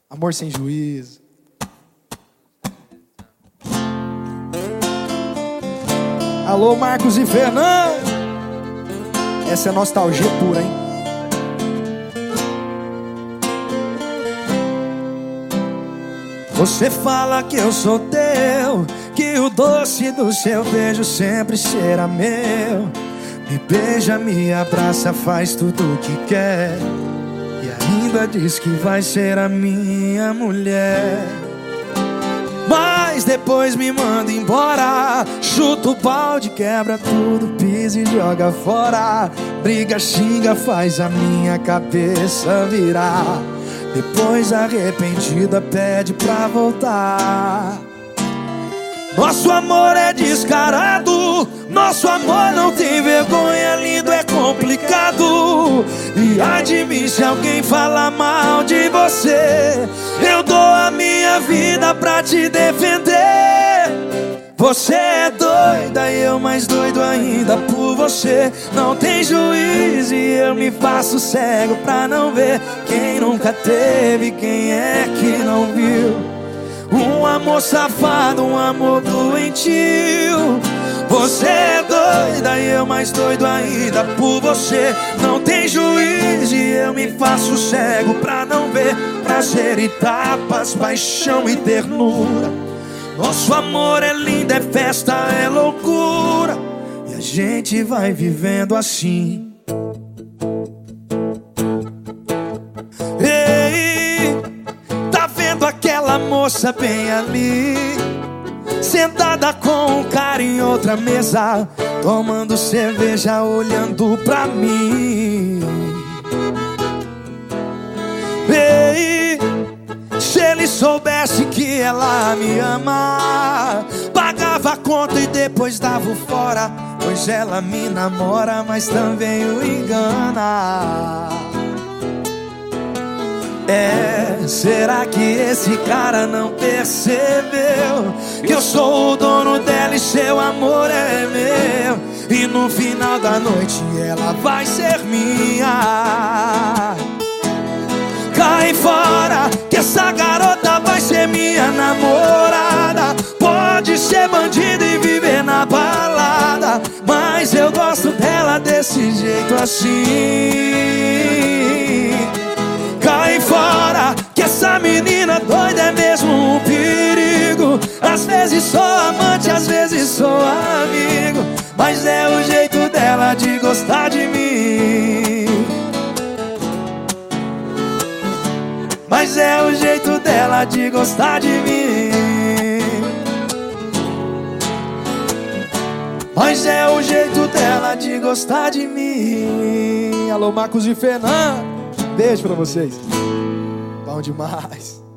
Amor sem juízo. Alô, Marcos e Fernando. Essa é nostalgia pura, hein? Você fala que eu sou teu, que o doce do seu beijo sempre será meu. Me beija, me abraça, faz tudo o que quer. E ainda diz que vai ser a minha mulher. Mas depois me manda embora, chuta o balde, quebra tudo, pisa e joga fora. Briga, xinga, faz a minha cabeça virar. Depois arrependida pede pra voltar. Nosso amor é descarado, nosso amor não tem vergonha, lindo é complicado. E ai de mim se alguém falar mal de você, eu dou a minha vida pra te defender. Você é doida e eu mais doido ainda por você. Não tem juiz e eu me faço cego pra não ver. Quem nunca teve, quem é que não viu? Um amor safado, um amor doentio. Você é doida e eu mais doido ainda por você. Não tem juiz e eu me faço cego pra não ver. Prazer e tapas, paixão e ternura. Nosso amor é lindo, é festa, é loucura. E a gente vai vivendo assim. Ei, tá vendo aquela moça bem ali, sentada com um cara em outra mesa, tomando cerveja, olhando pra mim. Ei, se ele soubesse que ela me ama, pagava a conta e depois dava o fora. Pois ela me namora, mas também o engana. Será que esse cara não percebeu que eu sou o dono dela e seu amor é meu? E no final da noite ela vai ser minha. Cai fora, que essa garota vai ser minha namorada. Pode ser bandida e viver na balada, mas eu gosto dela desse jeito assim. Cai fora, que essa menina doida é mesmo um perigo. Às vezes sou amante, às vezes sou amigo, mas é o jeito dela de gostar de mim. Mas é o jeito dela de gostar de mim. Mas é o jeito dela de gostar de mim. Alô, Marcos e Fernando. Beijo pra vocês. Bom demais.